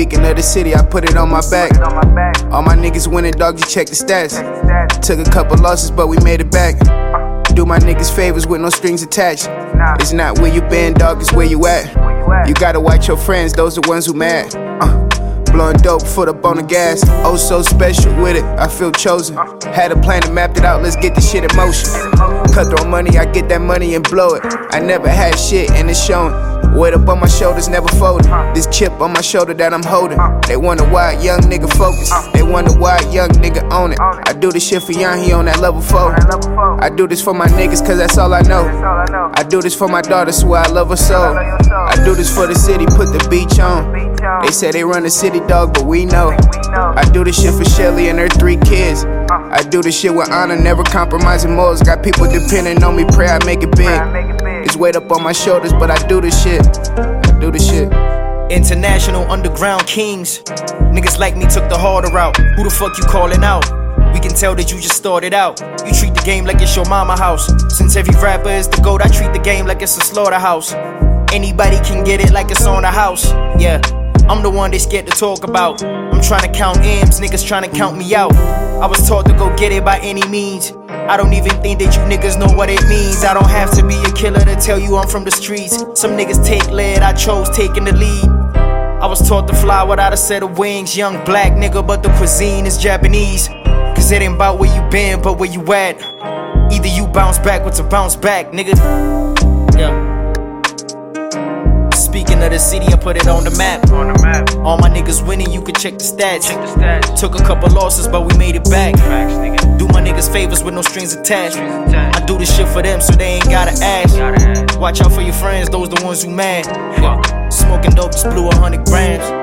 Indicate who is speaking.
Speaker 1: Speaking of the city, I put it on my back. All my niggas winning, dog, you check the stats. Took a couple losses, but we made it back. Do my niggas favors with no strings attached. It's not where you been, dog, it's where you at. You gotta watch your friends, those the ones who mad. Blowing dope, foot up on the gas. Oh, so special with it, I feel chosen. Had a plan and mapped it out, let's get this shit in motion. Cutthroat money, I get that money and blow it. I never had shit and it's showing. Weight up on my shoulders, never folding. This chip on my shoulder that I'm holding. They wonder why a young nigga focus. They wonder why a young nigga own it. I do this shit for young, he on that level 4. I do this for my niggas, cause that's all I know. I do this for my daughter, swear I love her so. I do this for the city, put the beach on. They say they run the city, dog, but we know. I do this shit for Shelly and her 3 kids. I do this shit with honor, never compromising morals. Got people depending on me, pray I make it big. It's weight up on my shoulders, but I do this shit. I do this shit.
Speaker 2: International underground kings. Niggas like me took the harder route. Who the fuck you calling out? We can tell that you just started out. You treat the game like it's your mama house. Since every rapper is the GOAT, I treat the game like it's a slaughterhouse. Anybody can get it like it's on the house. Yeah, I'm the one they scared to talk about. I'm trying to count M's, niggas trying to count me out. I was taught to go get it by any means. I don't even think that you niggas know what it means. I don't have to be a killer to tell you I'm from the streets. Some niggas take lead, I chose taking the lead. I was taught to fly without a set of wings. Young black nigga, but the cuisine is Japanese. Cause it ain't about where you been, but where you at. Either you bounce back or to bounce back, nigga. Yeah. Speaking of the city, I put it on the map. All my niggas winning, you can check the stats. Took a couple losses, but we made it back. Do my niggas favors with no strings attached. I do this shit for them, so they ain't gotta ask. Watch out for your friends, those the ones who mad. Smoking dope, just blew 100 grams.